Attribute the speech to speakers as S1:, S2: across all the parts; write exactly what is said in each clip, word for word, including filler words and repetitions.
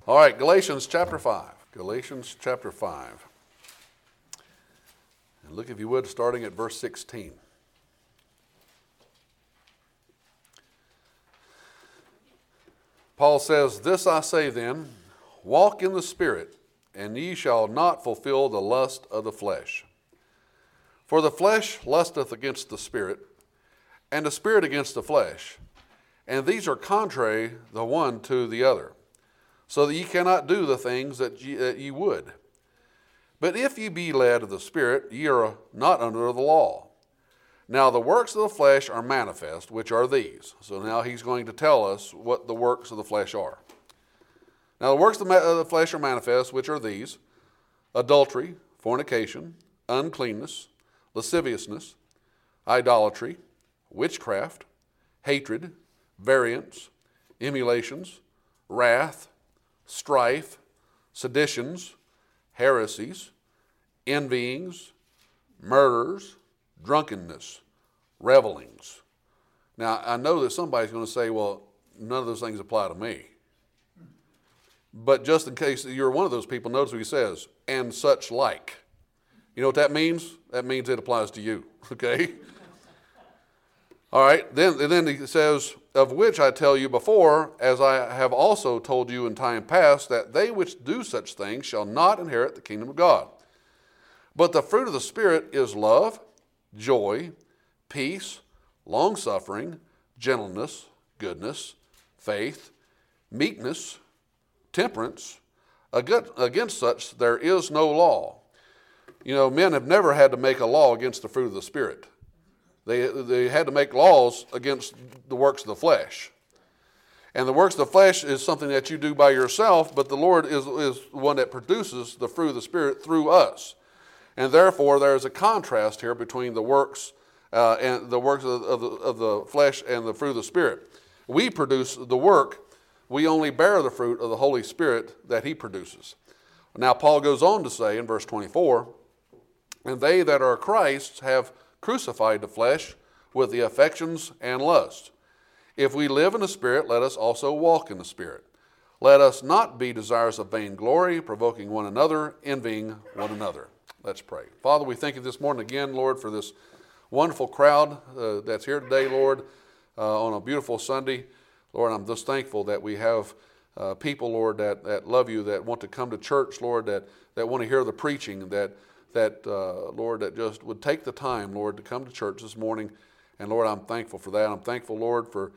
S1: All right, Galatians chapter five. Galatians chapter five. And look, if you would, starting at verse sixteen. Paul says, "This I say then, walk in the Spirit, and ye shall not fulfill the lust of the flesh. For the flesh lusteth against the Spirit, and the Spirit against the flesh. And these are contrary the one to the other, so that ye cannot do the things that ye, that ye would. But if ye be led of the Spirit, ye are not under the law. Now the works of the flesh are manifest, which are these." So now he's going to tell us what the works of the flesh are. "Now the works of the flesh are manifest, which are these: adultery, fornication, uncleanness, lasciviousness, idolatry, witchcraft, hatred, variance, emulations, wrath, strife, seditions, heresies, envyings, murders, drunkenness, revelings." Now, I know that somebody's going to say, well, none of those things apply to me. But just in case you're one of those people, notice what he says, "and such like." You know what that means? That means it applies to you, okay? All right, then, and then he says, "Of which I tell you before, as I have also told you in time past, that they which do such things shall not inherit the kingdom of God. But the fruit of the Spirit is love, joy, peace, long-suffering, gentleness, goodness, faith, meekness, temperance. Against such there is no law." You know, men have never had to make a law against the fruit of the Spirit. They, they had to make laws against the works of the flesh. And the works of the flesh is something that you do by yourself, but the Lord is, is the one that produces the fruit of the Spirit through us. And therefore, there is a contrast here between the works uh, and the works of, of, the, of the flesh and the fruit of the Spirit. We produce the work. We only bear the fruit of the Holy Spirit that He produces. Now, Paul goes on to say in verse twenty-four, "And they that are Christ's have crucified the flesh with the affections and lusts. If we live in the Spirit, let us also walk in the Spirit. Let us not be desirous of vainglory, provoking one another, envying one another." Let's pray. Father, we thank you this morning again, Lord, for this wonderful crowd uh, that's here today, Lord, uh, on a beautiful Sunday. Lord, I'm just thankful that we have uh, people, Lord, that, that love you, that want to come to church, Lord, that, that want to hear the preaching, that that, uh, Lord, that just would take the time, Lord, to come to church this morning. And, Lord, I'm thankful for that. I'm thankful, Lord, for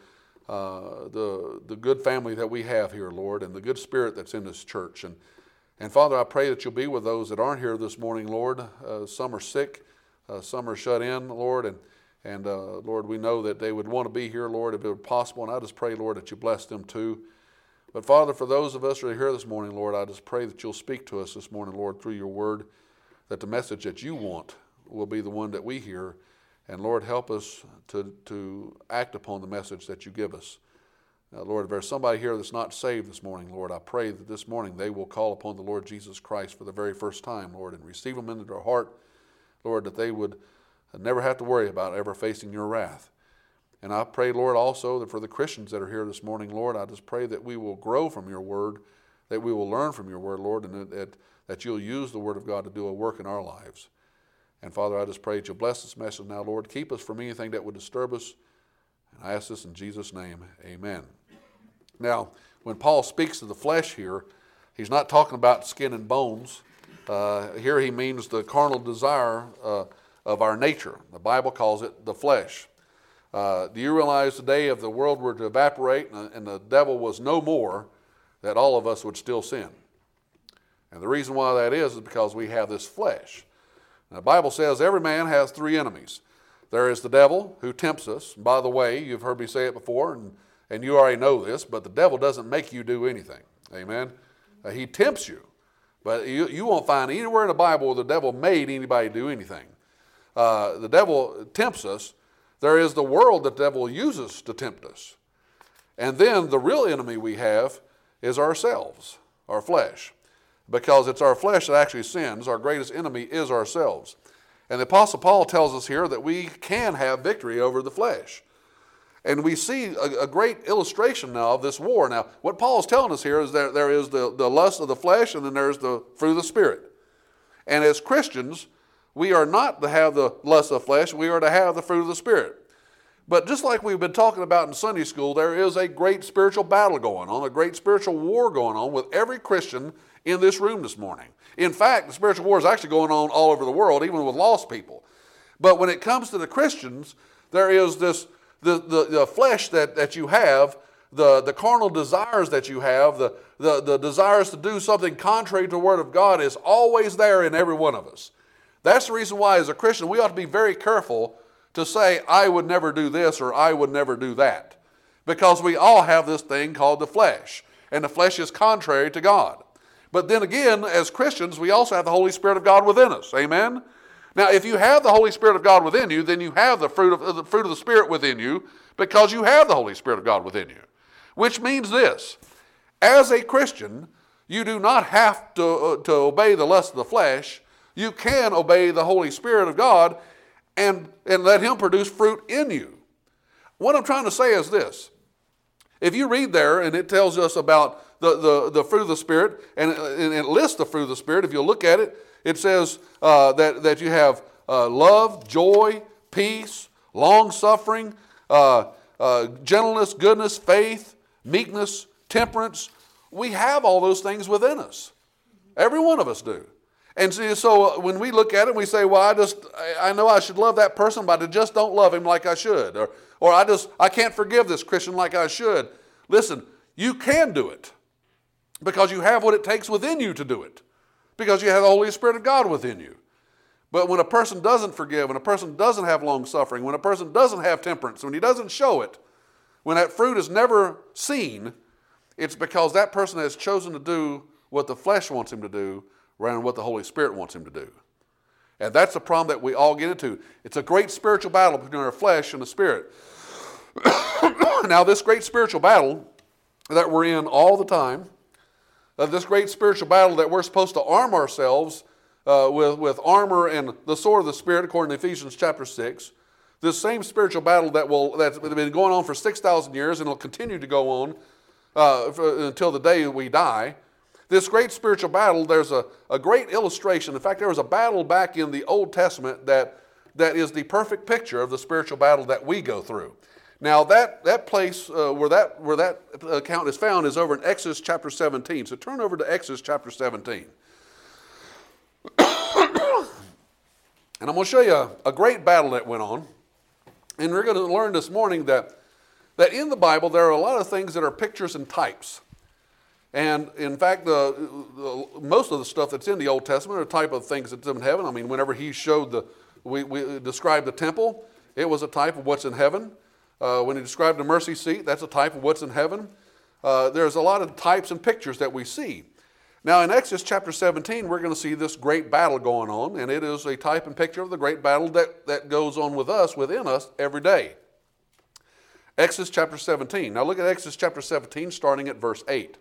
S1: uh, the the good family that we have here, Lord, and the good spirit that's in this church. And, and Father, I pray that you'll be with those that aren't here this morning, Lord. Uh, some are sick. Uh, some are shut in, Lord. And, and uh, Lord, we know that they would want to be here, Lord, if it were possible. And I just pray, Lord, that you bless them too. But, Father, for those of us that are here this morning, Lord, I just pray that you'll speak to us this morning, Lord, through your word, that the message that you want will be the one that we hear. And Lord, help us to, to act upon the message that you give us. Uh, Lord, if there's somebody here that's not saved this morning, Lord, I pray that this morning they will call upon the Lord Jesus Christ for the very first time, Lord, and receive him into their heart, Lord, that they would never have to worry about ever facing your wrath. And I pray, Lord, also that for the Christians that are here this morning, Lord, I just pray that we will grow from your word, that we will learn from your word, Lord, and that, that that you'll use the word of God to do a work in our lives. And Father, I just pray that you'll bless this message now, Lord. Keep us from anything that would disturb us. And I ask this in Jesus' name, amen. Now, when Paul speaks of the flesh here, he's not talking about skin and bones. Uh, here he means the carnal desire uh, of our nature. The Bible calls it the flesh. Uh, do you realize today if the world were to evaporate and, and the devil was no more, that all of us would still sin? And the reason why that is is because we have this flesh. Now, the Bible says every man has three enemies. There is the devil who tempts us. By the way, you've heard me say it before, and, and you already know this, but the devil doesn't make you do anything. Amen? Uh, he tempts you. But you, you won't find anywhere in the Bible where the devil made anybody do anything. Uh, the devil tempts us. There is the world that the devil uses to tempt us. And then the real enemy we have is ourselves, our flesh. Because it's our flesh that actually sins. Our greatest enemy is ourselves. And the Apostle Paul tells us here that we can have victory over the flesh. And we see a, a great illustration now of this war. Now, what Paul is telling us here is that there is the, the lust of the flesh, and then there's the fruit of the Spirit. And as Christians, we are not to have the lust of the flesh, we are to have the fruit of the Spirit. But just like we've been talking about in Sunday school, there is a great spiritual battle going on, a great spiritual war going on with every Christian in this room this morning. In fact, the spiritual war is actually going on all over the world, even with lost people. But when it comes to the Christians, there is this, the, the, the flesh that, that you have, the, the carnal desires that you have, the, the, the desires to do something contrary to the Word of God is always there in every one of us. That's the reason why as a Christian we ought to be very careful to say, I would never do this or I would never do that. Because we all have this thing called the flesh. And the flesh is contrary to God. But then again, as Christians, we also have the Holy Spirit of God within us. Amen? Now, if you have the Holy Spirit of God within you, then you have the fruit of the fruit of the Spirit within you because you have the Holy Spirit of God within you. Which means this. As a Christian, you do not have to, uh, to obey the lust of the flesh. You can obey the Holy Spirit of God and, and let Him produce fruit in you. What I'm trying to say is this. If you read there, and it tells us about the, the, the fruit of the Spirit, and, and it lists the fruit of the Spirit, if you look at it, it says uh, that, that you have uh, love, joy, peace, long-suffering, uh, uh, gentleness, goodness, faith, meekness, temperance. We have all those things within us. Every one of us do. And see, so when we look at it, we say, well, I just, I know I should love that person, but I just don't love him like I should. Or, or I just, I can't forgive this Christian like I should. Listen, you can do it because you have what it takes within you to do it. Because you have the Holy Spirit of God within you. But when a person doesn't forgive, when a person doesn't have long suffering, when a person doesn't have temperance, when he doesn't show it, when that fruit is never seen, it's because that person has chosen to do what the flesh wants him to do rather than what the Holy Spirit wants him to do. And that's the problem that we all get into. It's a great spiritual battle between our flesh and the Spirit. Now, this great spiritual battle that we're in all the time, uh, this great spiritual battle that we're supposed to arm ourselves uh, with, with armor and the sword of the Spirit, according to Ephesians chapter six, this same spiritual battle that will, that's been going on for six thousand years and will continue to go on uh, for, until the day we die. This great spiritual battle, there's a, a great illustration. In fact, there was a battle back in the Old Testament that, that is the perfect picture of the spiritual battle that we go through. Now, that, that place uh, where, that, where that account is found is over in Exodus chapter seventeen. So turn over to Exodus chapter seventeen. And I'm going to show you a, a great battle that went on. And we're going to learn this morning that, that in the Bible there are a lot of things that are pictures and types. And in fact, the, the, most of the stuff that's in the Old Testament are a type of things that's in heaven. I mean, whenever he showed the, we, we described the temple, it was a type of what's in heaven. Uh, when he described the mercy seat, that's a type of what's in heaven. Uh, there's a lot of types and pictures that we see. Now in Exodus chapter seventeen, we're going to see this great battle going on, and it is a type and picture of the great battle that, that goes on with us, within us, every day. Exodus chapter seventeen. Now look at Exodus chapter seventeen, starting at verse eight.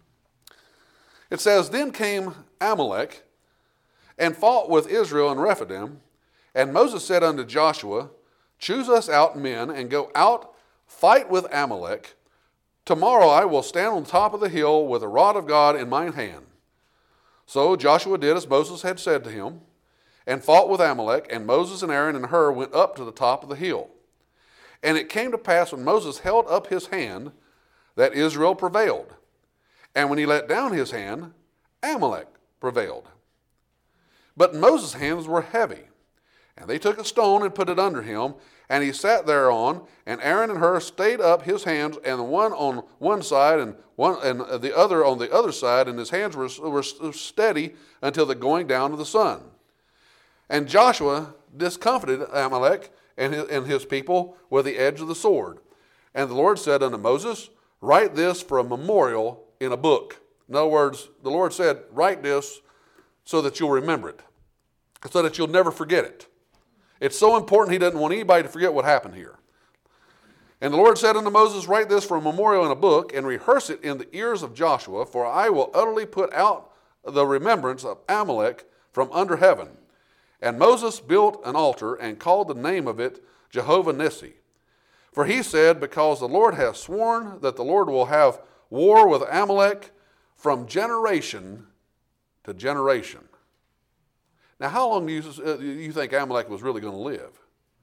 S1: It says, Then came Amalek and fought with Israel in Rephidim, and Moses said unto Joshua, Choose us out men and go out, fight with Amalek. Tomorrow I will stand on the top of the hill with the rod of God in mine hand. So Joshua did as Moses had said to him, and fought with Amalek, and Moses and Aaron and Hur went up to the top of the hill. And it came to pass when Moses held up his hand that Israel prevailed. And when he let down his hand, Amalek prevailed. But Moses' hands were heavy. And they took a stone and put it under him, and he sat thereon, and Aaron and Hur stayed up his hands, and one on one side and one and the other on the other side, and his hands were, were steady until the going down of the sun. And Joshua discomfited Amalek and his, and his people with the edge of the sword. And the Lord said unto Moses, Write this for a memorial in a book. In other words, the Lord said, write this so that you'll remember it, so that you'll never forget it. It's so important he doesn't want anybody to forget what happened here. And the Lord said unto Moses, Write this for a memorial in a book, and rehearse it in the ears of Joshua, for I will utterly put out the remembrance of Amalek from under heaven. And Moses built an altar, and called the name of it Jehovah Nissi. For he said, because the Lord hath sworn that the Lord will have war with Amalek from generation to generation. Now, how long do you, uh, you think Amalek was really going to live?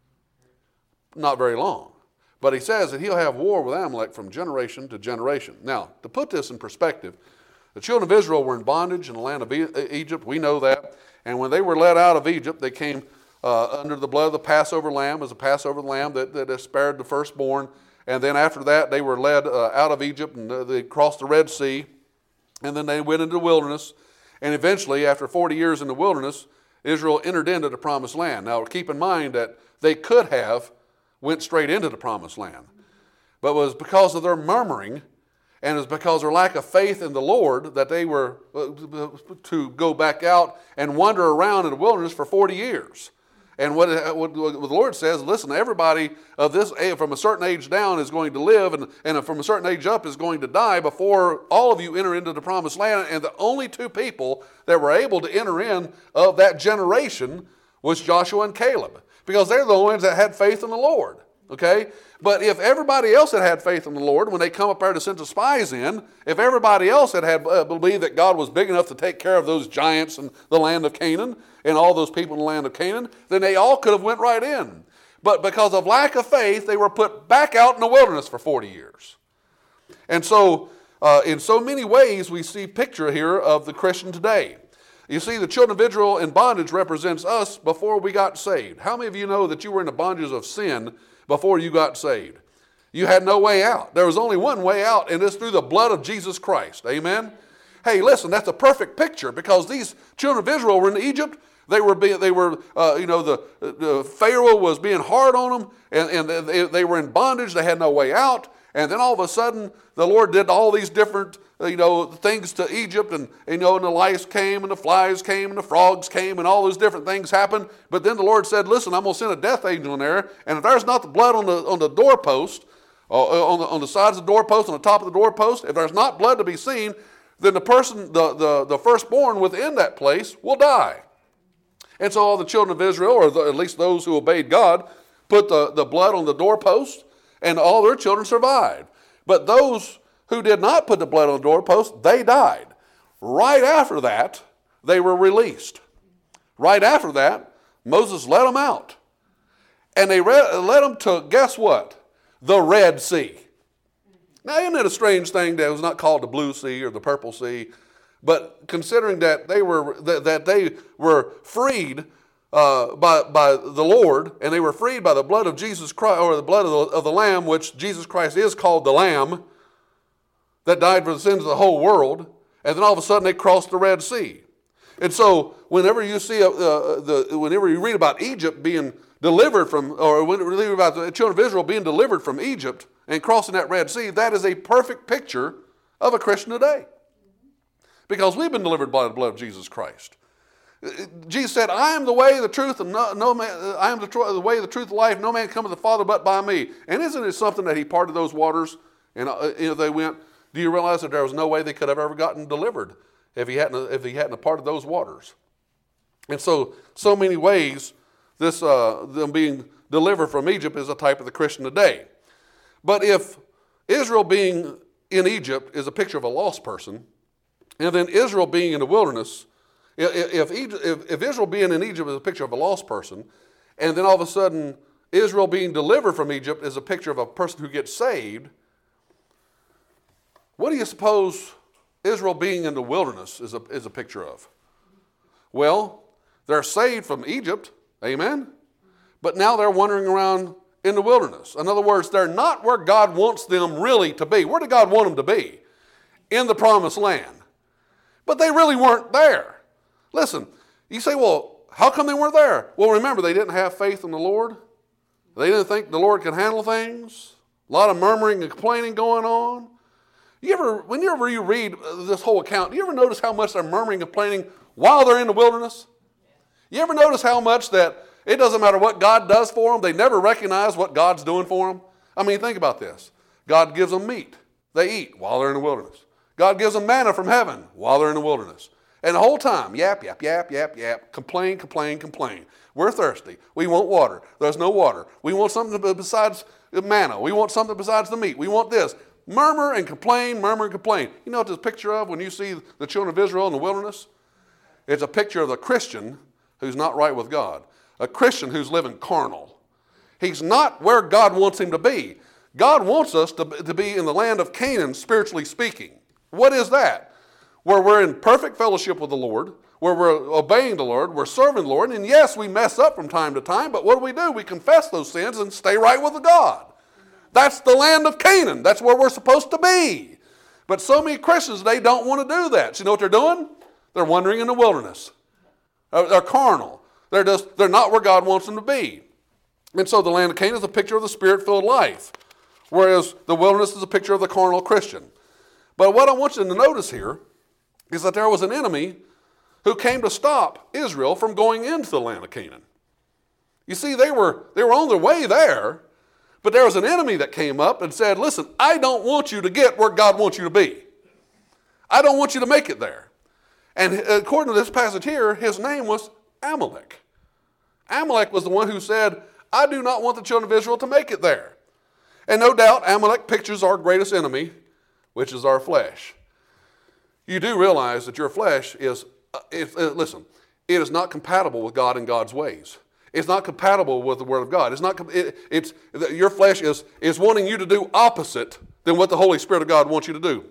S1: Not very long. But he says that he'll have war with Amalek from generation to generation. Now, to put this in perspective, the children of Israel were in bondage in the land of Egypt. We know that. And when they were led out of Egypt, they came uh, under the blood of the Passover lamb, as a Passover lamb that, that spared the firstborn. And then after that, they were led uh, out of Egypt, and uh, they crossed the Red Sea. And then they went into the wilderness. And eventually, after forty years in the wilderness, Israel entered into the promised land. Now, keep in mind that they could have went straight into the promised land. But it was because of their murmuring, and it was because of their lack of faith in the Lord, that they were to go back out and wander around in the wilderness for forty years. And what, what, what the Lord says, listen, everybody of this from a certain age down is going to live, and, and from a certain age up is going to die before all of you enter into the promised land. And the only two people that were able to enter in of that generation was Joshua and Caleb, because they're the ones that had faith in the Lord. Okay? But if everybody else had had faith in the Lord, when they come up there to send the spies in, if everybody else had, had uh, believed that God was big enough to take care of those giants in the land of Canaan and all those people in the land of Canaan, then they all could have went right in. But because of lack of faith, they were put back out in the wilderness for forty years. And so, uh, in so many ways, we see a picture here of the Christian today. You see, the children of Israel in bondage represents us before we got saved. How many of you know that you were in the bondages of sin before you got saved? You had no way out. There was only one way out, and it's through the blood of Jesus Christ. Amen? Hey, listen, that's a perfect picture, because these children of Israel were in Egypt. They were, being, they were, uh, you know, the, the Pharaoh was being hard on them, and, and they, they were in bondage. They had no way out. And then all of a sudden, the Lord did all these different, you know, things to Egypt, and, you know, and the lice came, and the flies came, and the frogs came, and all those different things happened. But then the Lord said, listen, I'm going to send a death angel in there, and if there's not the blood on the on the doorpost, uh, on the on the sides of the doorpost, on the top of the doorpost, if there's not blood to be seen, then the person, the the, the firstborn within that place will die. And so all the children of Israel, or the, at least those who obeyed God, put the, the blood on the doorpost, and all their children survived. But those who did not put the blood on the doorpost, they died. Right after that, they were released. Right after that, Moses let them out. And they re- led them to, guess what? The Red Sea. Now, isn't it a strange thing that it was not called the Blue Sea or the Purple Sea? But considering that they were that, that they were freed uh, by by the Lord, and they were freed by the blood of Jesus Christ, or the blood of the, of the Lamb, which Jesus Christ is called the Lamb, that died for the sins of the whole world, and then all of a sudden they crossed the Red Sea. And so, whenever you see uh, the whenever you read about Egypt being delivered from, or whenever you read about the children of Israel being delivered from Egypt and crossing that Red Sea, that is a perfect picture of a Christian today. Because we've been delivered by the blood of Jesus Christ. Jesus said, I am the way, the truth, and no, no man, I am the, tr- the way, the truth, the life. No man cometh to the Father but by me. And isn't it something that he parted those waters and uh, you know, they went? Do you realize that there was no way they could have ever gotten delivered if he hadn't if he hadn't parted those waters? And so, so many ways, this uh, them being delivered from Egypt is a type of the Christian today. But if Israel being in Egypt is a picture of a lost person, and then Israel being in the wilderness, if, if, if Israel being in Egypt is a picture of a lost person, and then all of a sudden Israel being delivered from Egypt is a picture of a person who gets saved, what do you suppose Israel being in the wilderness is a, is a picture of? Well, they're saved from Egypt, amen? But now they're wandering around in the wilderness. In other words, they're not where God wants them really to be. Where did God want them to be? In the promised land. But they really weren't there. Listen, you say, well, how come they weren't there? Well, remember, they didn't have faith in the Lord. They didn't think the Lord could handle things. A lot of murmuring and complaining going on. You ever, whenever you read this whole account, do you ever notice how much they're murmuring and complaining while they're in the wilderness? You ever notice how much that it doesn't matter what God does for them, they never recognize what God's doing for them? I mean, think about this. God gives them meat. They eat while they're in the wilderness. God gives them manna from heaven while they're in the wilderness. And the whole time, yap, yap, yap, yap, yap, complain, complain, complain. We're thirsty. We want water. There's no water. We want something besides manna. We want something besides the meat. We want this. Murmur and complain, murmur and complain. You know what this picture of when you see the children of Israel in the wilderness? It's a picture of the Christian who's not right with God. A Christian who's living carnal. He's not where God wants him to be. God wants us to, to be in the land of Canaan, spiritually speaking. What is that? Where we're in perfect fellowship with the Lord, where we're obeying the Lord, we're serving the Lord, and yes, we mess up from time to time, but what do we do? We confess those sins and stay right with God. That's the land of Canaan. That's where we're supposed to be. But so many Christians, they don't want to do that. So you know what they're doing? They're wandering in the wilderness. They're carnal. They're just, they're not where God wants them to be. And so the land of Canaan is a picture of the Spirit-filled life, whereas the wilderness is a picture of the carnal Christian. But what I want you to notice here is that there was an enemy who came to stop Israel from going into the land of Canaan. You see, they were, they were on their way there, but there was an enemy that came up and said, listen, I don't want you to get where God wants you to be. I don't want you to make it there. And according to this passage here, his name was Amalek. Amalek was the one who said, I do not want the children of Israel to make it there. And no doubt Amalek pictures our greatest enemy, which is our flesh. You do realize that your flesh is, uh, it, uh, listen, it is not compatible with God and God's ways. It's not compatible with the Word of God. It's not. It, it's your flesh is is wanting you to do opposite than what the Holy Spirit of God wants you to do.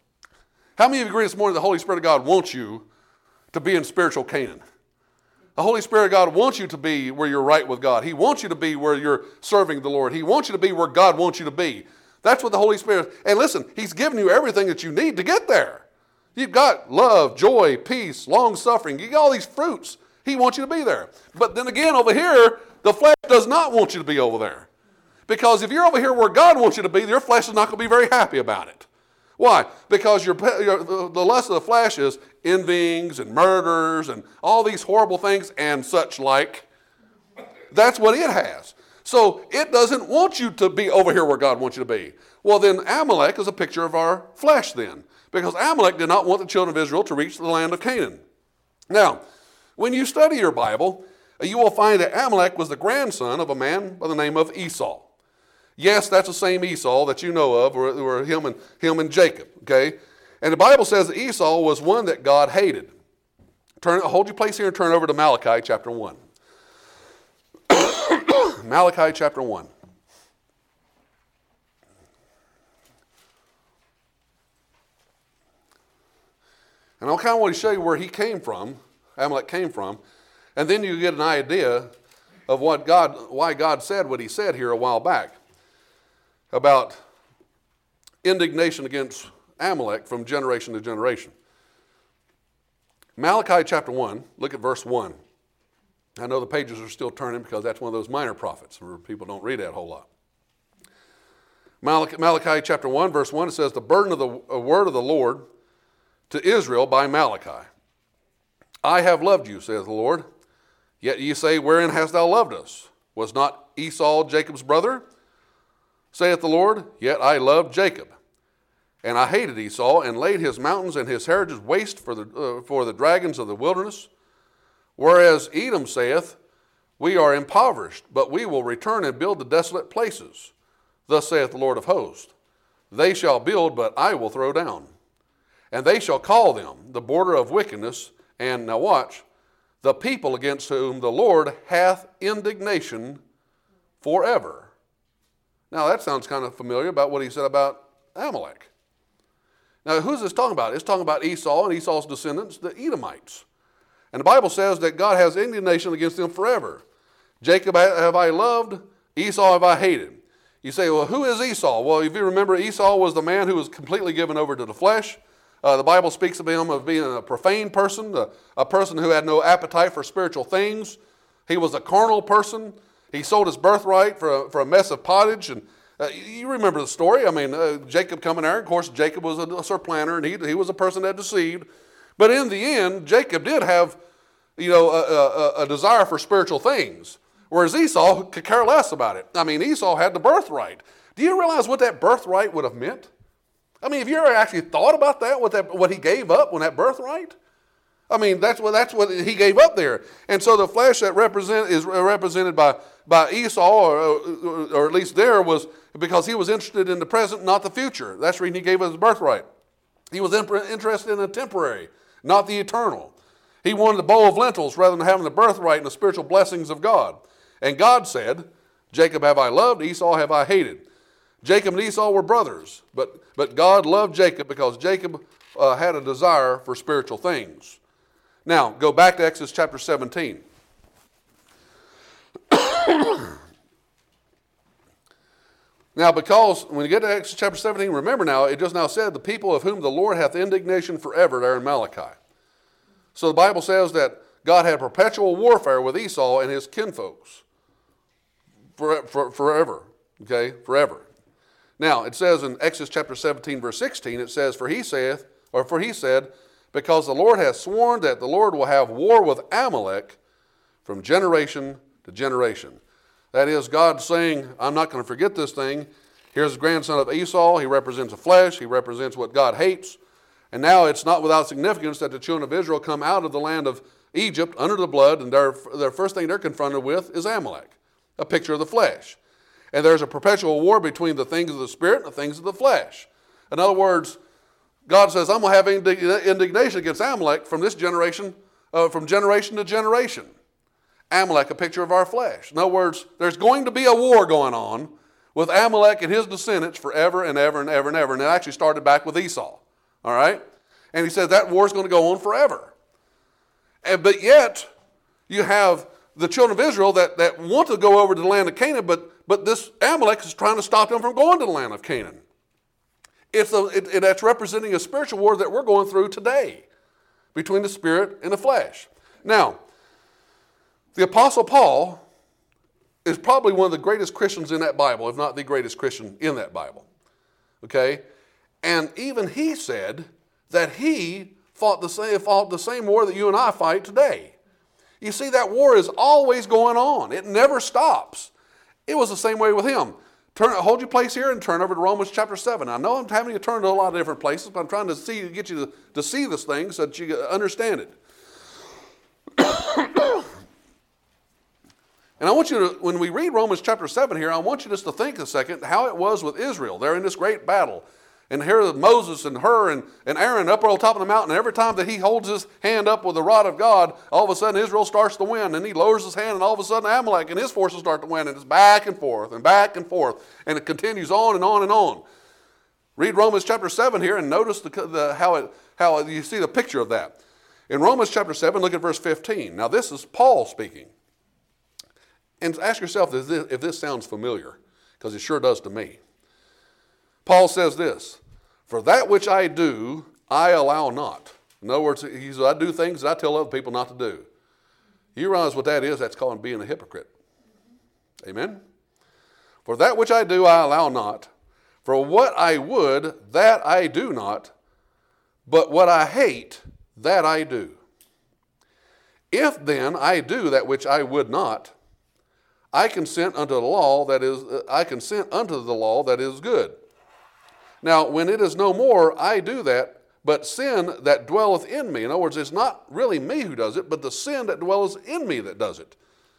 S1: How many of you agree this morning the Holy Spirit of God wants you to be in spiritual Canaan? The Holy Spirit of God wants you to be where you're right with God. He wants you to be where you're serving the Lord. He wants you to be where God wants you to be. That's what the Holy Spirit. And listen, He's given you everything that you need to get there. You've got love, joy, peace, long suffering. You got all these fruits. He wants you to be there. But then again, over here, the flesh does not want you to be over there. Because if you're over here where God wants you to be, your flesh is not going to be very happy about it. Why? Because your, your, the lust of the flesh is envyings and murders and all these horrible things and such like. That's what it has. So it doesn't want you to be over here where God wants you to be. Well, then Amalek is a picture of our flesh then. Because Amalek did not want the children of Israel to reach the land of Canaan. Now, when you study your Bible, you will find that Amalek was the grandson of a man by the name of Esau. Yes, that's the same Esau that you know of, or, or him, and, him and Jacob, okay? And the Bible says that Esau was one that God hated. Turn, hold your place here and turn over to Malachi chapter one. Malachi chapter one. And I kind of want to show you where he came from, Amalek came from, and then you get an idea of what God, why God said what He said here a while back about indignation against Amalek from generation to generation. Malachi chapter one, look at verse one. I know the pages are still turning because that's one of those minor prophets where people don't read that a whole lot. Malachi, Malachi chapter one, verse one, it says, the burden of the word of the Lord to Israel by Malachi. I have loved you, saith the Lord. Yet ye say, wherein hast thou loved us? Was not Esau Jacob's brother? Saith the Lord, yet I loved Jacob. And I hated Esau, and laid his mountains and his heritage waste for the, uh, for the dragons of the wilderness. Whereas Edom saith, we are impoverished, but we will return and build the desolate places. Thus saith the Lord of hosts, they shall build, but I will throw down. And they shall call them the border of wickedness, and now watch, the people against whom the Lord hath indignation forever. Now that sounds kind of familiar about what he said about Amalek. Now who's this talking about? It's talking about Esau and Esau's descendants, the Edomites. And the Bible says that God has indignation against them forever. Jacob have I loved, Esau have I hated. You say, well, who is Esau? Well, if you remember, Esau was the man who was completely given over to the flesh. Uh, the Bible speaks of him of being a profane person, a, a person who had no appetite for spiritual things. He was a carnal person. He sold his birthright for a, for a mess of pottage. And uh, you remember the story. I mean, uh, Jacob coming there. Of course, Jacob was a, a supplanter, and he, he was a person that deceived. But in the end, Jacob did have, you know, a, a, a desire for spiritual things, whereas Esau could care less about it. I mean, Esau had the birthright. Do you realize what that birthright would have meant? I mean, have you ever actually thought about that, what, that, what he gave up on that birthright? I mean, that's what that's what he gave up there. And so the flesh that represent is represented by, by Esau, or, or, or at least there, was because he was interested in the present, not the future. That's the reason he gave us his birthright. He was interested in the temporary, not the eternal. He wanted the bowl of lentils rather than having the birthright and the spiritual blessings of God. And God said, Jacob have I loved, Esau have I hated. Jacob and Esau were brothers, but, but God loved Jacob because Jacob uh, had a desire for spiritual things. Now, go back to Exodus chapter seventeen. Now, because when you get to Exodus chapter seventeen, remember now, it just now said, the people of whom the Lord hath indignation forever, there in Malachi. So the Bible says that God had perpetual warfare with Esau and his kinfolks for, for, forever, okay, forever. Now, it says in Exodus chapter seventeen, verse sixteen, it says, For he saith, or for he said, because the Lord hath sworn that the Lord will have war with Amalek from generation to generation. That is, God saying, I'm not going to forget this thing. Here's the grandson of Esau. He represents the flesh. He represents what God hates. And now it's not without significance that the children of Israel come out of the land of Egypt under the blood, and their, their first thing they're confronted with is Amalek, a picture of the flesh. And there's a perpetual war between the things of the spirit and the things of the flesh. In other words, God says, I'm going to have indignation against Amalek from this generation, uh, from generation to generation. Amalek, a picture of our flesh. In other words, there's going to be a war going on with Amalek and his descendants forever and ever and ever and ever. And it actually started back with Esau. All right? And he says that war is going to go on forever. And, but yet, you have the children of Israel that, that want to go over to the land of Canaan, but, but this Amalek is trying to stop them from going to the land of Canaan. It's a, it, it, that's representing a spiritual war that we're going through today between the spirit and the flesh. Now, the Apostle Paul is probably one of the greatest Christians in that Bible, if not the greatest Christian in that Bible. Okay? And even he said that he fought the same, fought the same war that you and I fight today. You see, that war is always going on. It never stops. It was the same way with him. Turn, hold your place here and turn over to Romans chapter seven. I know I'm having you turn to a lot of different places, but I'm trying to see, get you to, to see this thing so that you understand it. And I want you to, when we read Romans chapter seven here, I want you just to think a second how it was with Israel. They're in this great battle. And here Moses and Hur and, and Aaron up on top of the mountain. And every time that he holds his hand up with the rod of God, all of a sudden Israel starts to win. And he lowers his hand and all of a sudden Amalek and his forces start to win. And it's back and forth and back and forth. And it continues on and on and on. Read Romans chapter seven here and notice the, the, how, it, how you see the picture of that. In Romans chapter seven, look at verse fifteen. Now this is Paul speaking. And ask yourself if this, if this sounds familiar, because it sure does to me. Paul says this, for that which I do, I allow not. In other words, he says, I do things that I tell other people not to do. You realize what that is? That's called being a hypocrite. Amen? For that which I do, I allow not. For what I would, that I do not. But what I hate, that I do. If then I do that which I would not, I consent unto the law that is, I consent unto the law that is good. Now, when it is no more, I do that, but sin that dwelleth in me. In other words, it's not really me who does it, but the sin that dwelleth in me that does it.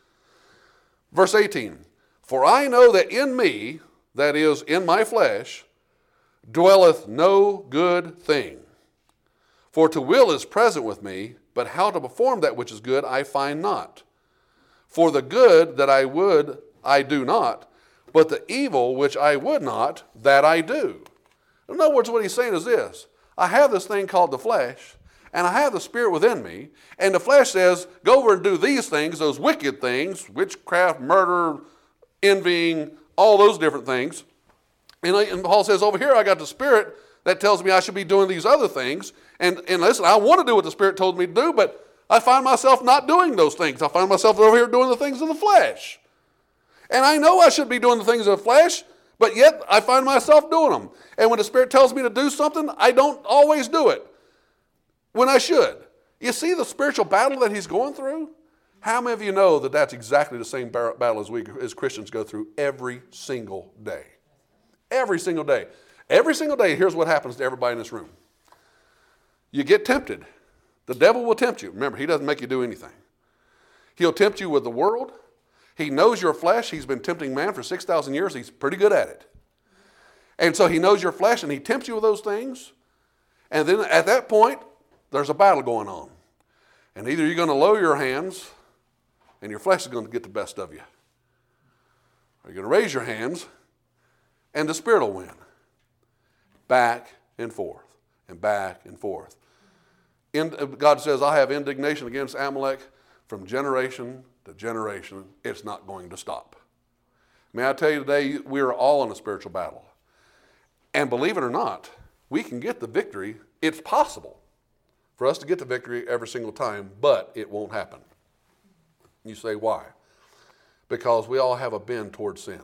S1: Verse eighteen, for I know that in me, that is, in my flesh, dwelleth no good thing. For to will is present with me, but how to perform that which is good I find not. For the good that I would, I do not, but the evil which I would not, that I do. In other words, what he's saying is this. I have this thing called the flesh, and I have the spirit within me, and the flesh says, go over and do these things, those wicked things, witchcraft, murder, envying, all those different things. And, and Paul says, over here I got the spirit that tells me I should be doing these other things. And, and listen, I want to do what the spirit told me to do, but I find myself not doing those things. I find myself over here doing the things of the flesh. And I know I should be doing the things of the flesh, but yet I find myself doing them. And when the Spirit tells me to do something, I don't always do it when I should. You see the spiritual battle that he's going through? How many of you know that that's exactly the same battle as we as Christians go through every single day? Every single day. Every single day, here's what happens to everybody in this room. You get tempted. The devil will tempt you. Remember, he doesn't make you do anything. He'll tempt you with the world. He knows your flesh. He's been tempting man for six thousand years. He's pretty good at it. And so he knows your flesh, and he tempts you with those things. And then at that point, there's a battle going on. And either you're going to lower your hands, and your flesh is going to get the best of you. Or you're going to raise your hands, and the Spirit will win. Back and forth, and back and forth. In, God says, I have indignation against Amalek from generation to generation. It's not going to stop. May I tell you today, we are all in a spiritual battle. And believe it or not, we can get the victory. It's possible for us to get the victory every single time, but it won't happen. You say, why? Because we all have a bend towards sin.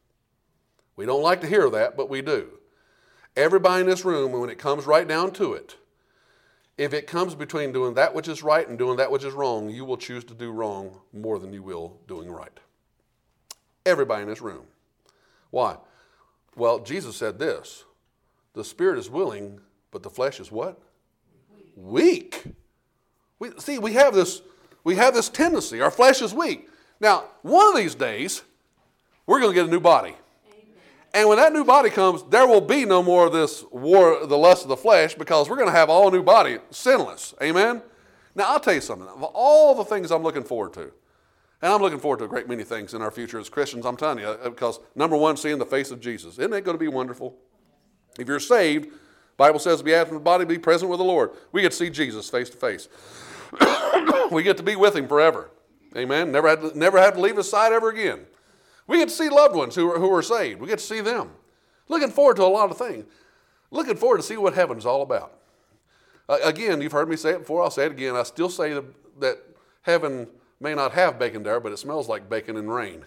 S1: We don't like to hear that, but we do. Everybody in this room, when it comes right down to it, if it comes between doing that which is right and doing that which is wrong, you will choose to do wrong more than you will doing right. Everybody in this room. Why? Well, Jesus said this, the spirit is willing, but the flesh is what? Weak. We, see, we have this, we have this tendency. Our flesh is weak. Now, one of these days, we're going to get a new body. And when that new body comes, there will be no more of this war, the lust of the flesh, because we're going to have all new body, sinless. Amen? Now, I'll tell you something. Of all the things I'm looking forward to, and I'm looking forward to a great many things in our future as Christians, I'm telling you, because number one, seeing the face of Jesus. Isn't that going to be wonderful? If you're saved, the Bible says, be absent from the body, be present with the Lord. We get to see Jesus face to face. We get to be with him forever. Amen? Never have to, never have to leave his side ever again. We get to see loved ones who are, who are saved. We get to see them. Looking forward to a lot of things. Looking forward to see what heaven's all about. Uh, again, you've heard me say it before. I'll say it again. I still say that, that heaven may not have bacon there, but it smells like bacon and rain.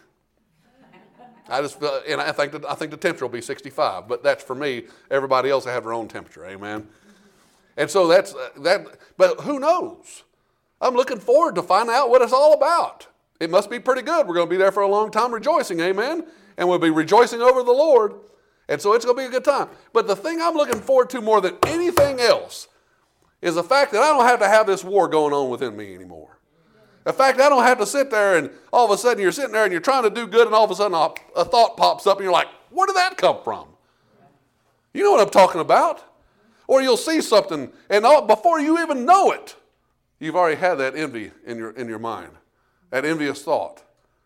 S1: I just uh, and I think that, I think the temperature will be sixty-five, but that's for me. Everybody else will have their own temperature. Amen. And so that's uh, that. But who knows? I'm looking forward to finding out what it's all about. It must be pretty good. We're going to be there for a long time rejoicing, amen? And we'll be rejoicing over the Lord. And so it's going to be a good time. But the thing I'm looking forward to more than anything else is the fact that I don't have to have this war going on within me anymore. The fact that I don't have to sit there and all of a sudden you're sitting there and you're trying to do good and all of a sudden a, a thought pops up and you're like, where did that come from? You know what I'm talking about. Or you'll see something and all, before you even know it, you've already had that envy in your, in your mind. That envious thought.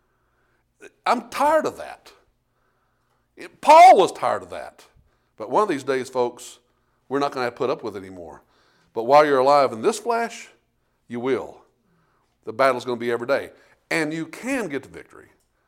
S1: I'm tired of that. It, Paul was tired of that. But one of these days, folks, we're not going to have to put up with it anymore. But while you're alive in this flesh, you will. The battle's going to be every day. And you can get to victory.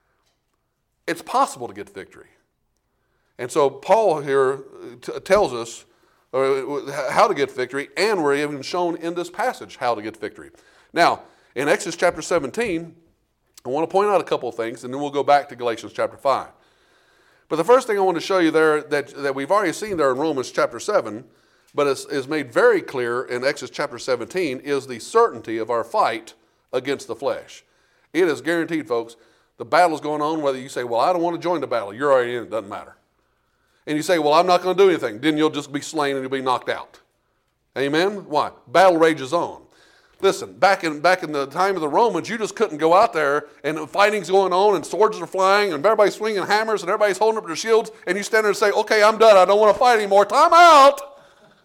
S1: It's possible to get to victory. And so Paul here t- tells us uh, how to get victory, and we're even shown in this passage how to get victory. Now, in Exodus chapter seventeen, I want to point out a couple of things, and then we'll go back to Galatians chapter five. But the first thing I want to show you there that, that we've already seen there in Romans chapter seven, but is, is made very clear in Exodus chapter seventeen, is the certainty of our fight against the flesh. It is guaranteed, folks. The battle's going on, whether you say, well, I don't want to join the battle. You're already in it. Doesn't matter. And you say, well, I'm not going to do anything. Then you'll just be slain and you'll be knocked out. Amen? Why? Battle rages on. Listen, back in back in the time of the Romans, you just couldn't go out there and fighting's going on and swords are flying and everybody's swinging hammers and everybody's holding up their shields and you stand there and say, okay, I'm done. I don't want to fight anymore. Time out.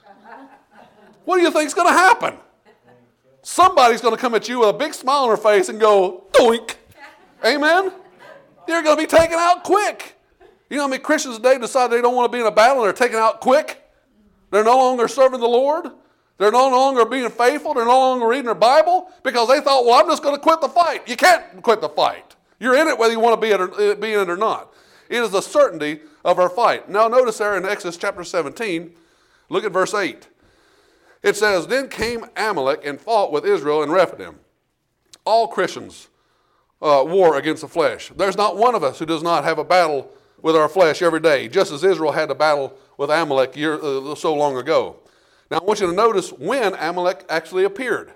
S1: What do you think's going to happen? Somebody's going to come at you with a big smile on their face and go, doink. Amen? You're going to be taken out quick. You know how many Christians today decide they don't want to be in a battle and they're taken out quick? They're no longer serving the Lord. They're no longer being faithful. They're no longer reading their Bible because they thought, well, I'm just going to quit the fight. You can't quit the fight. You're in it whether you want to be, it or, be in it or not. It is the certainty of our fight. Now notice there in Exodus chapter seventeen, look at verse eight. It says, then came Amalek and fought with Israel and Rephidim. All Christians uh, war against the flesh. There's not one of us who does not have a battle with our flesh every day, just as Israel had a battle with Amalek year, uh, so long ago. Now, I want you to notice when Amalek actually appeared.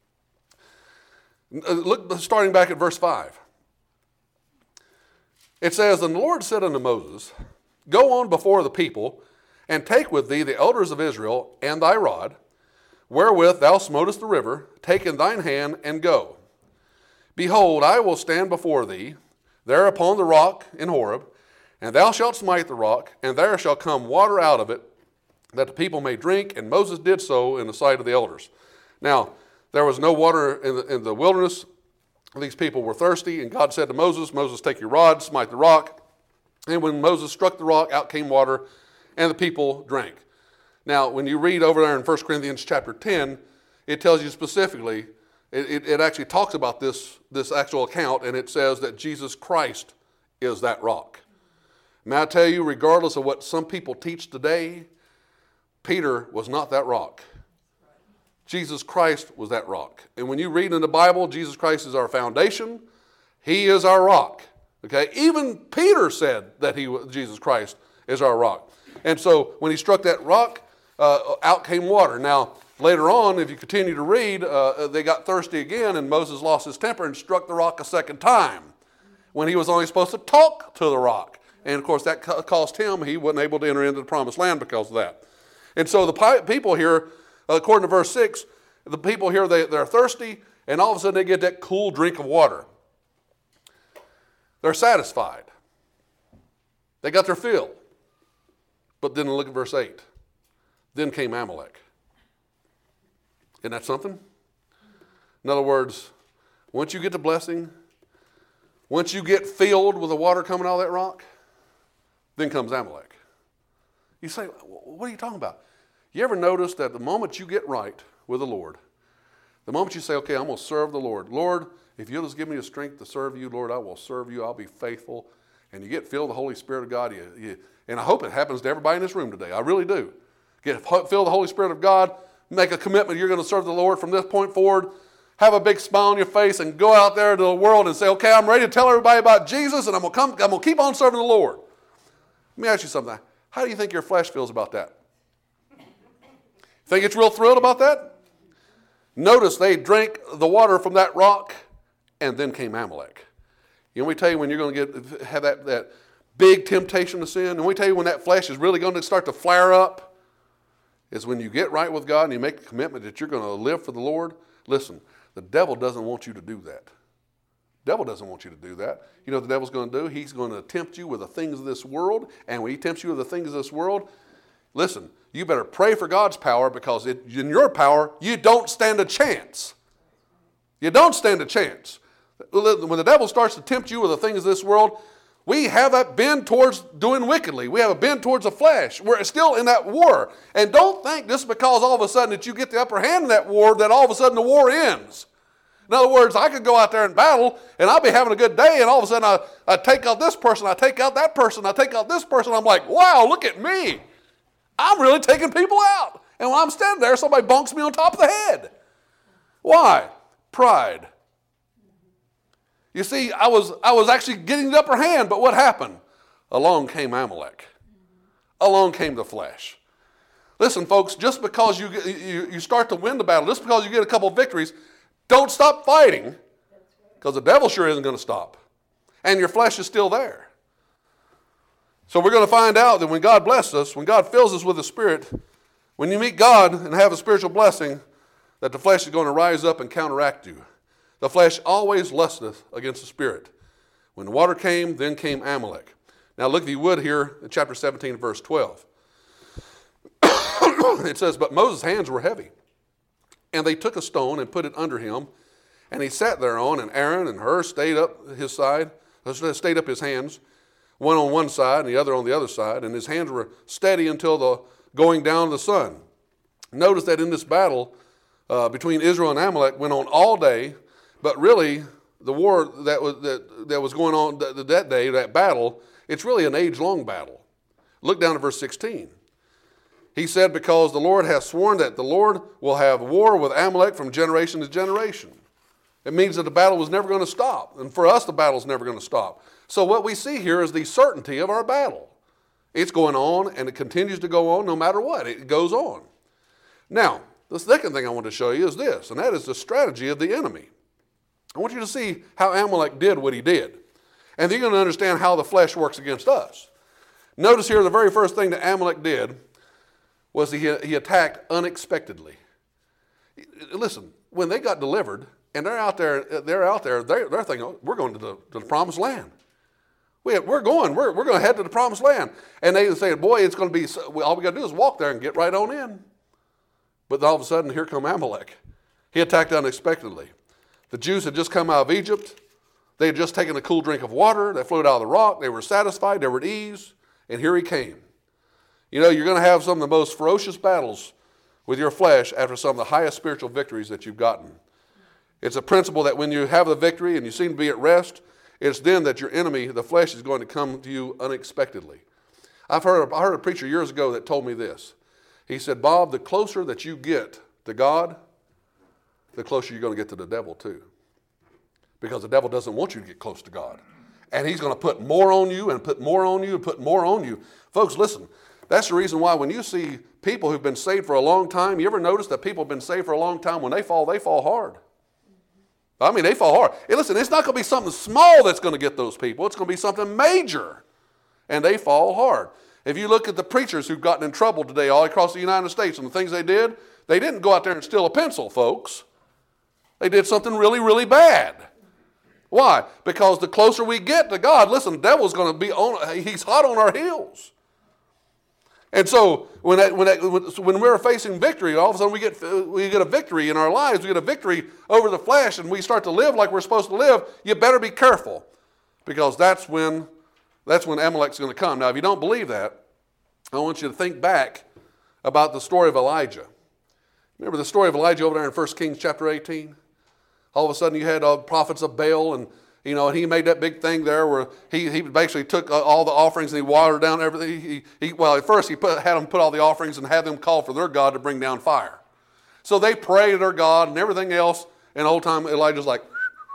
S1: Look, starting back at verse five. It says, and the Lord said unto Moses, go on before the people, and take with thee the elders of Israel and thy rod, wherewith thou smotest the river, take in thine hand and go. Behold, I will stand before thee there upon the rock in Horeb, and thou shalt smite the rock, and there shall come water out of it, that the people may drink. And Moses did so in the sight of the elders. Now, there was no water in the, in the wilderness. These people were thirsty, and God said to Moses, Moses, take your rod, smite the rock. And when Moses struck the rock, out came water, and the people drank. Now, when you read over there in First Corinthians chapter ten, it tells you specifically, it, it, it actually talks about this, this actual account, and it says that Jesus Christ is that rock. May I tell you, regardless of what some people teach today, Peter was not that rock. Jesus Christ was that rock. And when you read in the Bible, Jesus Christ is our foundation. He is our rock. Okay? Even Peter said that he, Jesus Christ is our rock. And so when he struck that rock, uh, out came water. Now, later on, if you continue to read, uh, they got thirsty again, and Moses lost his temper and struck the rock a second time when he was only supposed to talk to the rock. And, of course, that cost him. He wasn't able to enter into the promised land because of that. And so the people here, according to verse six, the people here, they, they're thirsty, and all of a sudden they get that cool drink of water. They're satisfied. They got their fill. But then look at verse eight. Then came Amalek. Isn't that something? In other words, once you get the blessing, once you get filled with the water coming out of that rock, then comes Amalek. You say, what are you talking about? You ever notice that the moment you get right with the Lord, the moment you say, okay, I'm going to serve the Lord. Lord, if you'll just give me the strength to serve you, Lord, I will serve you. I'll be faithful. And you get filled with the Holy Spirit of God. You, you, and I hope it happens to everybody in this room today. I really do. Get filled with the Holy Spirit of God. Make a commitment you're going to serve the Lord from this point forward. Have a big smile on your face and go out there to the world and say, okay, I'm ready to tell everybody about Jesus, and I'm going to come, I'm going to keep on serving the Lord. Let me ask you something. How do you think your flesh feels about that? Think it's real thrilled about that? Notice they drank the water from that rock, and then came Amalek. You know, we tell you when you're going to get have that, that big temptation to sin, and we tell you when that flesh is really going to start to flare up, is when you get right with God and you make a commitment that you're going to live for the Lord. Listen, the devil doesn't want you to do that. The devil doesn't want you to do that. You know what the devil's going to do? He's going to tempt you with the things of this world, and when he tempts you with the things of this world, listen, you better pray for God's power, because it, in your power, you don't stand a chance. You don't stand a chance. When the devil starts to tempt you with the things of this world, we have a bend towards doing wickedly. We have a bend towards the flesh. We're still in that war. And don't think just because all of a sudden that you get the upper hand in that war, that all of a sudden the war ends. In other words, I could go out there and battle, and I'll be having a good day, and all of a sudden I, I take out this person, I take out that person, I take out this person. I'm like, wow, look at me. I'm really taking people out. And when I'm standing there, somebody bonks me on top of the head. Why? Pride. You see, I was, I was actually getting the upper hand, but what happened? Along came Amalek. Along came the flesh. Listen, folks, just because you, you, you start to win the battle, just because you get a couple of victories, don't stop fighting, because the devil sure isn't going to stop. And your flesh is still there. So we're going to find out that when God blesses us, when God fills us with the Spirit, when you meet God and have a spiritual blessing, that the flesh is going to rise up and counteract you. The flesh always lusteth against the Spirit. When the water came, then came Amalek. Now look, if you would, here in chapter seventeen, verse twelve. It says, but Moses' hands were heavy, and they took a stone and put it under him, and he sat thereon, and Aaron and Hur stayed up his side, stayed up his hands, one on one side and the other on the other side, and his hands were steady until the going down of the sun. Notice that in this battle uh, between Israel and Amalek went on all day, but really the war that was, that, that was going on that, that day, that battle, it's really an age-long battle. Look down at verse sixteen. He said, because the Lord hath sworn that the Lord will have war with Amalek from generation to generation. It means that the battle was never going to stop. And for us, the battle's never going to stop. So what we see here is the certainty of our battle. It's going on, and it continues to go on no matter what. It goes on. Now, the second thing I want to show you is this, and that is the strategy of the enemy. I want you to see how Amalek did what he did. And then you're going to understand how the flesh works against us. Notice here the very first thing that Amalek did was he, he attacked unexpectedly. Listen, when they got delivered and they're out there, they're out there, they're, they're thinking, oh, we're going to the, to the promised land. We, we're going, we're, we're going to head to the promised land. And they say, boy, it's going to be, all we got to do is walk there and get right on in. But then all of a sudden, here come Amalek. He attacked unexpectedly. The Jews had just come out of Egypt. They had just taken a cool drink of water that flowed out of the rock. They were satisfied, they were at ease, and here he came. You know, you're going to have some of the most ferocious battles with your flesh after some of the highest spiritual victories that you've gotten. It's a principle that when you have the victory and you seem to be at rest, it's then that your enemy, the flesh, is going to come to you unexpectedly. I've heard, I heard a preacher years ago that told me this. He said, Bob, the closer that you get to God, the closer you're going to get to the devil too. Because the devil doesn't want you to get close to God. And he's going to put more on you and put more on you and put more on you. Folks, listen, that's the reason why when you see people who've been saved for a long time, you ever notice that people have been saved for a long time, when they fall, they fall hard. I mean, they fall hard. Hey, listen, it's not going to be something small that's going to get those people. It's going to be something major. And they fall hard. If you look at the preachers who've gotten in trouble today all across the United States and the things they did, they didn't go out there and steal a pencil, folks. They did something really, really bad. Why? Because the closer we get to God, listen, the devil's going to be on, he's hot on our heels. And so when that, when, that, when we're facing victory, all of a sudden we get, we get a victory in our lives, we get a victory over the flesh, and we start to live like we're supposed to live, you better be careful, because that's when, that's when Amalek's going to come. Now, if you don't believe that, I want you to think back about the story of Elijah. Remember the story of Elijah over there in First Kings chapter eighteen? All of a sudden you had uh, prophets of Baal, and you know, and he made that big thing there where he, he basically took uh, all the offerings and he watered down everything. He, he, well, at first he put, had them put all the offerings and had them call for their God to bring down fire. So they prayed to their God and everything else, and the whole time Elijah's like,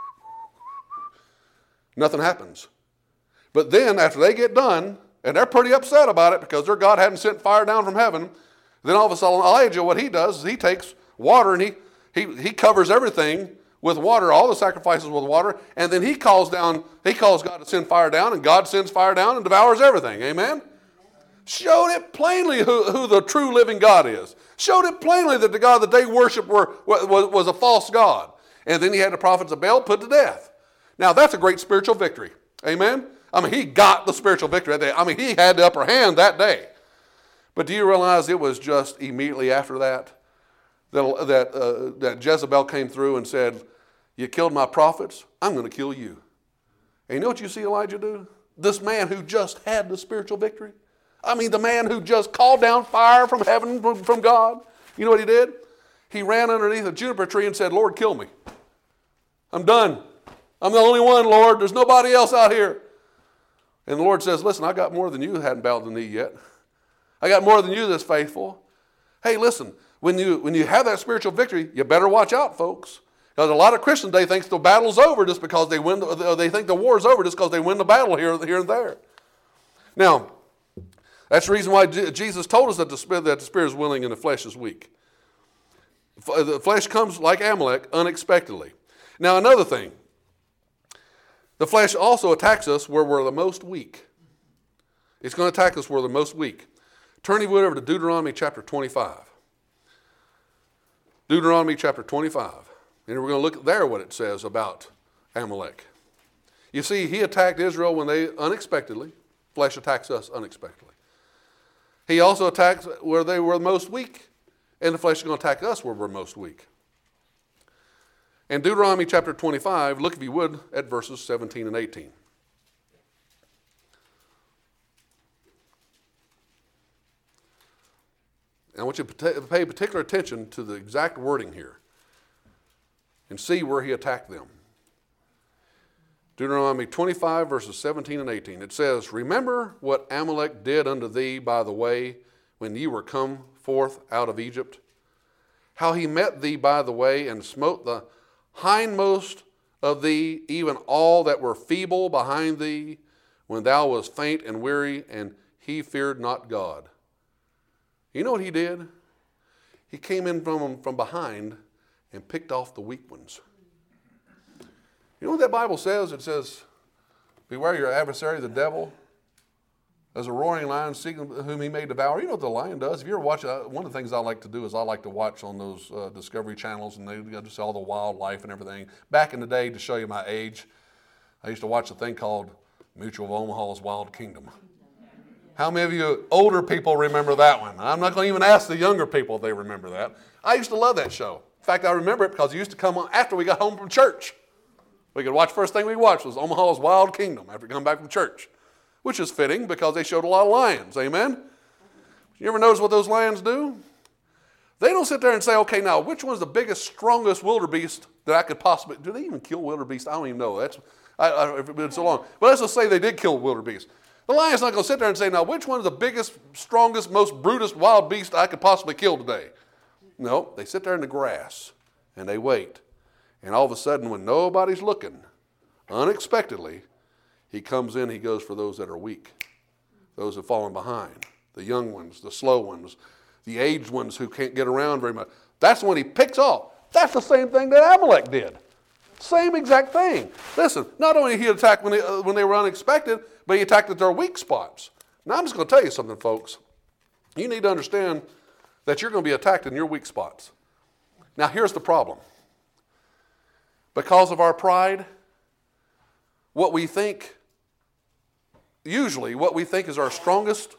S1: nothing happens. But then after they get done, and they're pretty upset about it because their God hadn't sent fire down from heaven, then all of a sudden Elijah, what he does is he takes water and he he, he covers everything with water, all the sacrifices with water, and then he calls down, he calls God to send fire down, and God sends fire down and devours everything. Amen? Showed it plainly who, who the true living God is. Showed it plainly that the God that they worshiped were, was, was a false God. And then he had the prophets of Baal put to death. Now that's a great spiritual victory. Amen? I mean, he got the spiritual victory that day. I mean, he had the upper hand that day. But do you realize it was just immediately after that that, that, uh, that Jezebel came through and said, you killed my prophets, I'm going to kill you. And you know what you see Elijah do? This man who just had the spiritual victory. I mean, the man who just called down fire from heaven from, from God. You know what he did? He ran underneath a juniper tree and said, Lord, kill me. I'm done. I'm the only one, Lord. There's nobody else out here. And the Lord says, listen, I got more than you who hadn't bowed the knee yet. I got more than you that's faithful. Hey, listen, when you, when you have that spiritual victory, you better watch out, folks. Because a lot of Christians, they think the battle's over just because they win, the, they think the war's over just because they win the battle here, here and there. Now, that's the reason why Jesus told us that the, spirit, that the spirit is willing and the flesh is weak. The flesh comes like Amalek unexpectedly. Now, another thing. The flesh also attacks us where we're the most weak. It's going to attack us where we're the most weak. Turn your wood over to Deuteronomy chapter twenty-five. Deuteronomy chapter twenty-five. And we're going to look there what it says about Amalek. You see, he attacked Israel when they unexpectedly. Flesh attacks us unexpectedly. He also attacks where they were most weak. And the flesh is going to attack us where we're most weak. In Deuteronomy chapter twenty-five, look if you would at verses seventeen and eighteen. And I want you to pay particular attention to the exact wording here and see where he attacked them. Deuteronomy twenty-five, verses seventeen and eighteen. It says, remember what Amalek did unto thee by the way when ye were come forth out of Egypt, how he met thee by the way and smote the hindmost of thee, even all that were feeble behind thee, when thou wast faint and weary, and he feared not God. You know what he did? He came in from, from behind and picked off the weak ones. You know what that Bible says? It says, beware your adversary, the devil. As a roaring lion seeking whom he may devour. You know what the lion does? If you ever watch, uh, one of the things I like to do is I like to watch on those uh, Discovery channels, and they you know, just all the wildlife and everything. Back in the day, to show you my age, I used to watch a thing called Mutual of Omaha's Wild Kingdom. How many of you older people remember that one? I'm not going to even ask the younger people if they remember that. I used to love that show. In fact, I remember it because it used to come on after we got home from church. We could watch, first thing we watched was Omaha's Wild Kingdom after we come back from church. Which is fitting because they showed a lot of lions, amen? You ever notice what those lions do? They don't sit there and say, okay, now, which one's the biggest, strongest wildebeest that I could possibly, do they even kill wildebeest? I don't even know. That's, I, I, it's been so long. But let's just say they did kill wildebeest. The lion's not going to sit there and say, now, which one is the biggest, strongest, most brutest wild beast I could possibly kill today? No, they sit there in the grass and they wait. And all of a sudden, when nobody's looking, unexpectedly, he comes in, he goes for those that are weak, those who have fallen behind, the young ones, the slow ones, the aged ones who can't get around very much. That's when he picks off. That's the same thing that Amalek did. Same exact thing. Listen, not only did he attack when they, uh, when they were unexpected, but he attacked at their weak spots. Now, I'm just going to tell you something, folks. You need to understand that you're going to be attacked in your weak spots. Now, here's the problem. Because of our pride, what we think Usually, what we think is our strongest,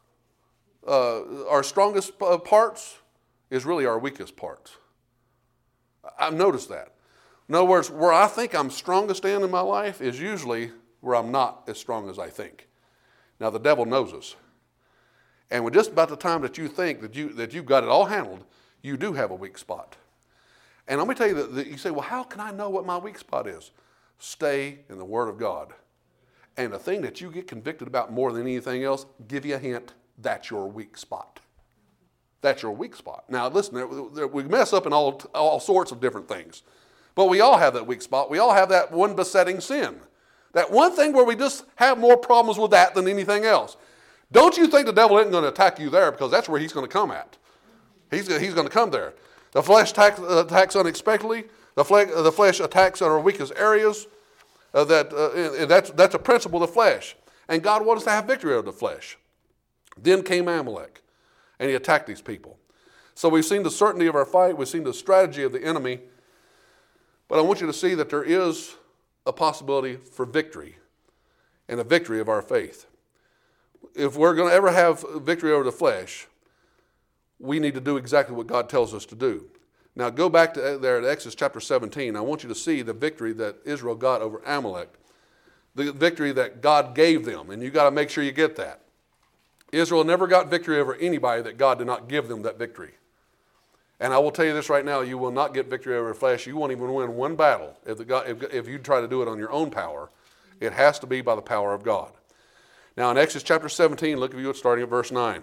S1: uh, our strongest parts is really our weakest parts. I've noticed that. In other words, where I think I'm strongest in in my life is usually where I'm not as strong as I think. Now, the devil knows us. And when just about the time that you think that, you, that you've got it all handled, you do have a weak spot. And let me tell you, that, that you say, well, how can I know what my weak spot is? Stay in the Word of God. And the thing that you get convicted about more than anything else, give you a hint, that's your weak spot. That's your weak spot. Now, listen, we mess up in all, all sorts of different things. But we all have that weak spot. We all have that one besetting sin. That one thing where we just have more problems with that than anything else. Don't you think the devil isn't going to attack you there, because that's where he's going to come at. He's, he's going to come there. The flesh attacks, attacks unexpectedly. The flesh, the flesh attacks at our weakest areas. Uh, that, uh, and that's, that's a principle of the flesh. And God wants us to have victory over the flesh. Then came Amalek, and he attacked these people. So we've seen the certainty of our fight. We've seen the strategy of the enemy. But I want you to see that there is a possibility for victory and a victory of our faith. If we're going to ever have victory over the flesh, we need to do exactly what God tells us to do. Now go back to there at Exodus chapter seventeen. I want you to see the victory that Israel got over Amalek. The victory that God gave them. And you got to make sure you get that. Israel never got victory over anybody that God did not give them that victory. And I will tell you this right now, you will not get victory over flesh. You won't even win one battle if, the God, if, if you try to do it on your own power. It has to be by the power of God. Now in Exodus chapter seventeen, look at you starting at verse nine.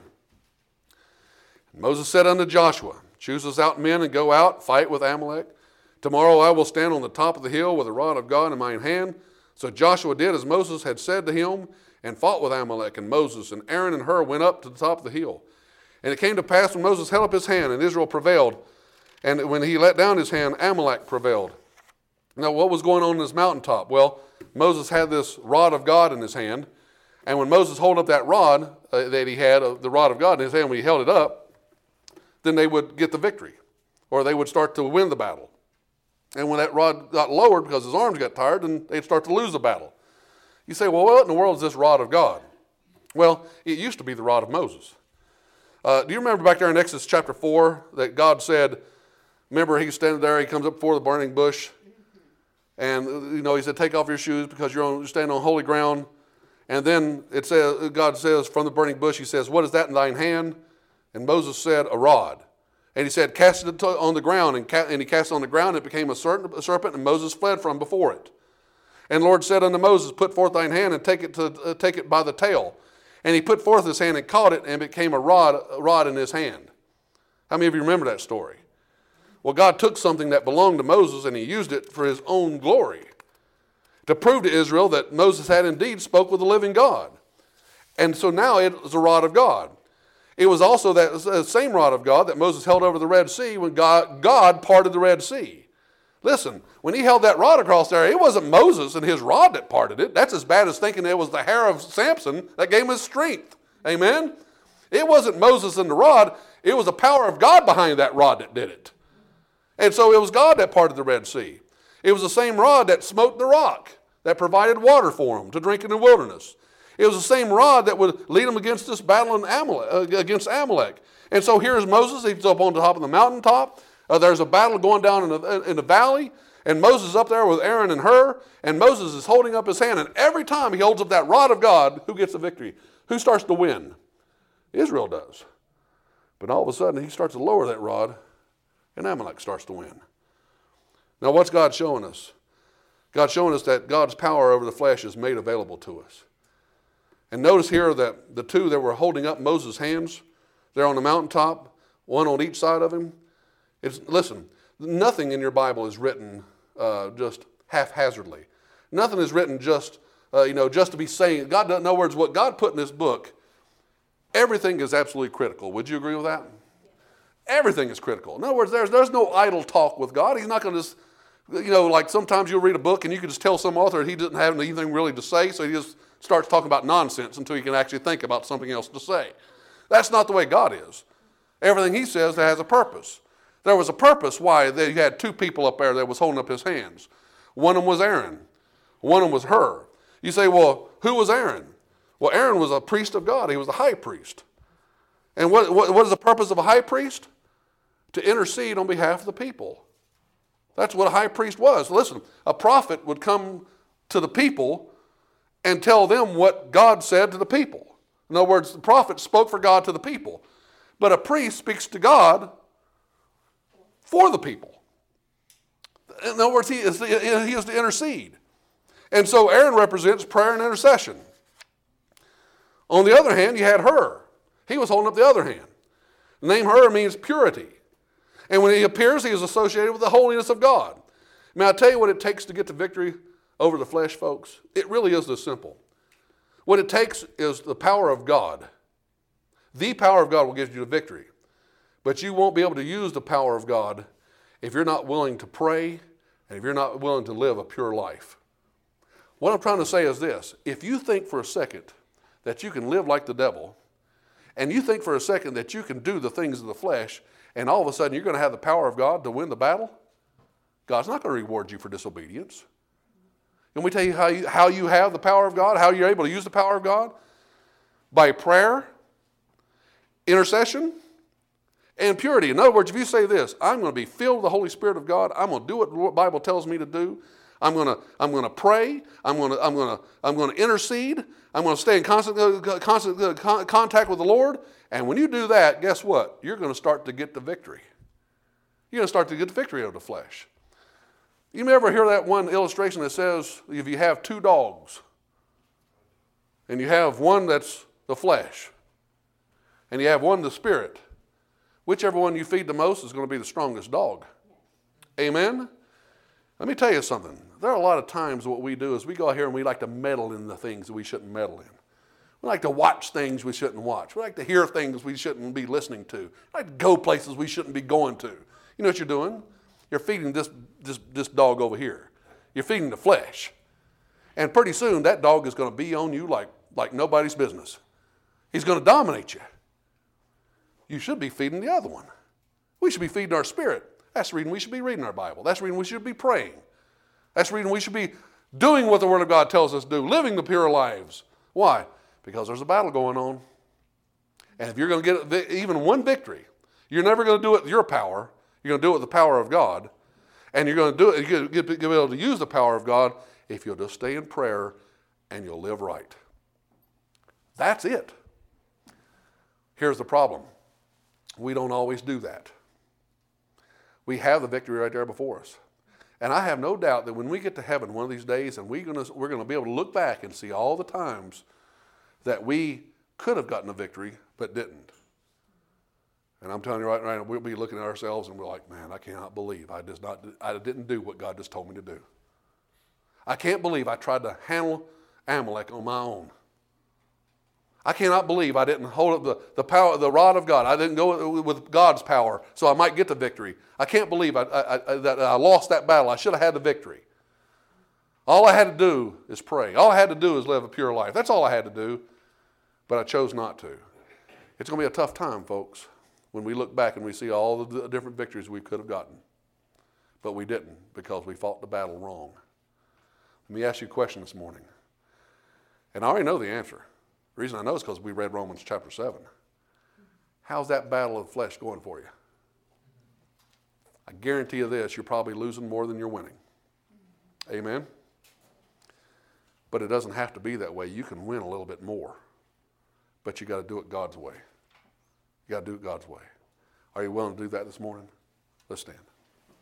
S1: Moses said unto Joshua, choose us out men and go out, fight with Amalek. Tomorrow I will stand on the top of the hill with the rod of God in mine hand. So Joshua did as Moses had said to him, and fought with Amalek. And Moses and Aaron and Hur went up to the top of the hill. And it came to pass when Moses held up his hand, and Israel prevailed. And when he let down his hand, Amalek prevailed. Now what was going on in this mountaintop? Well, Moses had this rod of God in his hand. And when Moses held up that rod uh, that he had, uh, the rod of God in his hand, when he held it up, then they would get the victory, or they would start to win the battle. And when that rod got lowered because his arms got tired, then they'd start to lose the battle. You say, well, what in the world is this rod of God? Well, it used to be the rod of Moses. Uh, do you remember back there in Exodus chapter four that God said, remember he's standing there, he comes up before the burning bush, and you know he said, take off your shoes because you're, on, you're standing on holy ground. And then it says, God says from the burning bush, he says, what is that in thine hand? And Moses said, a rod. And he said, cast it on the ground. And, ca- and he cast it on the ground. It became a serpent, and Moses fled from before it. And the Lord said unto Moses, put forth thine hand and take it, to, uh, take it by the tail. And he put forth his hand and caught it, and it became a rod, a rod in his hand. How many of you remember that story? Well, God took something that belonged to Moses, and he used it for his own glory, to prove to Israel that Moses had indeed spoke with the living God. And so now it is a rod of God. It was also that same rod of God that Moses held over the Red Sea when God, God parted the Red Sea. Listen, when he held that rod across there, it wasn't Moses and his rod that parted it. That's as bad as thinking it was the hair of Samson that gave him his strength. Amen? It wasn't Moses and the rod. It was the power of God behind that rod that did it. And so it was God that parted the Red Sea. It was the same rod that smote the rock, that provided water for them to drink in the wilderness. It was the same rod that would lead them against this battle in Amalek, uh, against Amalek. And so here's Moses. He's up on the top of the mountaintop. Uh, there's a battle going down in the, in the valley. And Moses is up there with Aaron and Hur. And Moses is holding up his hand. And every time he holds up that rod of God, who gets the victory? Who starts to win? Israel does. But all of a sudden, he starts to lower that rod, and Amalek starts to win. Now, what's God showing us? God's showing us that God's power over the flesh is made available to us. And notice here that the two that were holding up Moses' hands, they're on the mountaintop, one on each side of him. It's, listen, nothing in your Bible is written uh, just haphazardly. Nothing is written just, uh, you know, just to be saying. God, in other words, what God put in this book, everything is absolutely critical. Would you agree with that? Everything is critical. In other words, there's, there's no idle talk with God. He's not going to just, you know, like sometimes you'll read a book and you can just tell some author he doesn't have anything really to say, so he just starts talking about nonsense until you can actually think about something else to say. That's not the way God is. Everything he says has a purpose. There was a purpose why they had two people up there that was holding up his hands. One of them was Aaron. One of them was Hur. You say, well, who was Aaron? Well, Aaron was a priest of God. He was the high priest. And what, what, what is the purpose of a high priest? To intercede on behalf of the people. That's what a high priest was. Listen, a prophet would come to the people and tell them what God said to the people. In other words, the prophet spoke for God to the people. But a priest speaks to God for the people. In other words, he is, he is to intercede. And so Aaron represents prayer and intercession. On the other hand, you had Hur. He was holding up the other hand. The name Hur means purity. And when he appears, he is associated with the holiness of God. May I tell you what it takes to get the victory over the flesh, folks? It really is this simple. What it takes is the power of God. The power of God will give you the victory. But you won't be able to use the power of God if you're not willing to pray and if you're not willing to live a pure life. What I'm trying to say is this. If you think for a second that you can live like the devil, and you think for a second that you can do the things of the flesh, and all of a sudden you're going to have the power of God to win the battle, God's not going to reward you for disobedience. Can we tell you how you, how you have the power of God, how you're able to use the power of God? By prayer, intercession, and purity. In other words, if you say this, I'm going to be filled with the Holy Spirit of God, I'm going to do what the Bible tells me to do, I'm going to, I'm going to pray, I'm going to, I'm going to, I'm going to intercede, I'm going to stay in constant, uh, constant uh, con- contact with the Lord, and when you do that, guess what? You're going to start to get the victory. You're going to start to get the victory over the flesh. You ever hear that one illustration that says if you have two dogs, and you have one that's the flesh, and you have one the spirit, whichever one you feed the most is going to be the strongest dog. Amen? Let me tell you something. There are a lot of times what we do is we go out here and we like to meddle in the things that we shouldn't meddle in. We like to watch things we shouldn't watch. We like to hear things we shouldn't be listening to. We like to go places we shouldn't be going to. You know what you're doing? You're feeding this, this, this dog over here. You're feeding the flesh. And pretty soon that dog is going to be on you like, like nobody's business. He's going to dominate you. You should be feeding the other one. We should be feeding our spirit. That's the reason we should be reading our Bible. That's the reason we should be praying. That's the reason we should be doing what the Word of God tells us to do, living the pure lives. Why? Because there's a battle going on. And if you're going to get even one victory, you're never going to do it with your power. You're going to do it with the power of God. And you're going to do it, you're going to be able to use the power of God if you'll just stay in prayer and you'll live right. That's it. Here's the problem. We don't always do that. We have the victory right there before us. And I have no doubt that when we get to heaven one of these days, and we're going to, we're going to be able to look back and see all the times that we could have gotten a victory but didn't. And I'm telling you right now, we'll be looking at ourselves and we're like, man, I cannot believe I, just not, I didn't do what God just told me to do. I can't believe I tried to handle Amalek on my own. I cannot believe I didn't hold up the, the power, the rod of God. I didn't go with God's power so I might get the victory. I can't believe I, I, I, that I lost that battle. I should have had the victory. All I had to do is pray. All I had to do is live a pure life. That's all I had to do, but I chose not to. It's going to be a tough time, folks, when we look back and we see all the different victories we could have gotten. But we didn't because we fought the battle wrong. Let me ask you a question this morning. And I already know the answer. The reason I know is because we read Romans chapter seven. How's that battle of the flesh going for you? I guarantee you this, you're probably losing more than you're winning. Amen? But it doesn't have to be that way. You can win a little bit more. But you got to do it God's way. You got to do it God's way. Are you willing to do that this morning? Let's stand.